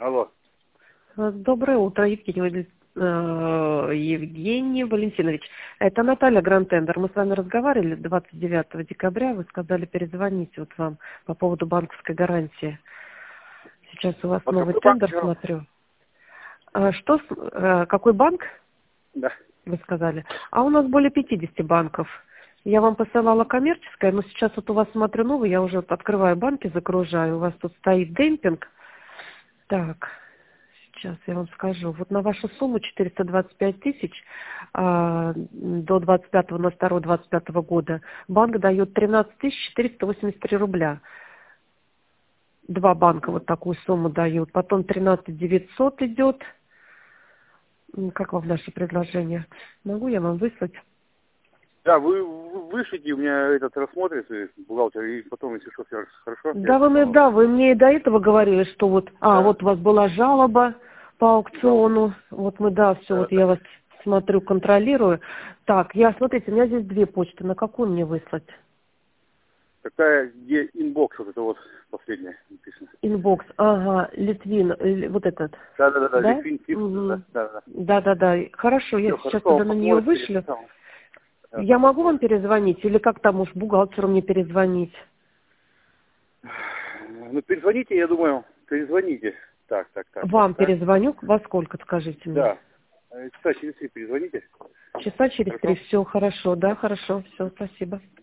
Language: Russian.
Алло. Доброе утро, Евгений Валентинович. Это Наталья Гранд-Тендер. Мы с вами разговаривали 29 декабря. Вы сказали перезвонить вот вам по поводу банковской гарантии. Сейчас у вас Вот новый какой тендер, банк? смотрю. Какой банк, Да. вы сказали? А у нас более 50 банков. Я вам посылала коммерческое, но сейчас вот у вас смотрю новый, я уже вот открываю банки, загружаю. У вас тут стоит демпинг. Так, сейчас я вам скажу. Вот на вашу сумму 425 тысяч до 25.02.25 года банк дает 13 483 рубля. Два банка вот такую сумму дают. Потом 13 900 идет. Как вам наше предложение? Могу я вам выслать? Да, вы вышлите, у меня этот рассмотрится, бухгалтер, и потом, если что, все хорошо. Вы мне и до этого говорили, что вот, Да. вот у вас была жалоба по аукциону. Вот мы, все, Да, вот да. я вас смотрю, контролирую. Так, смотрите, у меня здесь две почты. На какую мне выслать? Такая, где инбокс, вот это вот последняя написано. Инбокс, ага, Литвин, вот этот. Да, Да? Литвин, Угу. да. Да. Хорошо, я Все, сейчас хорошо, тогда он на нее посмотрит, вышлю. Я потом могу вам посмотрит. перезвонить? Или как там уж бухгалтеру мне перезвонить? Ну, перезвоните, я думаю, перезвоните. Так. Вам перезвоню, во сколько, скажите мне? Да. Часа через 3 перезвоните. Часа через 3, Хорошо? все хорошо, да, хорошо, все, спасибо.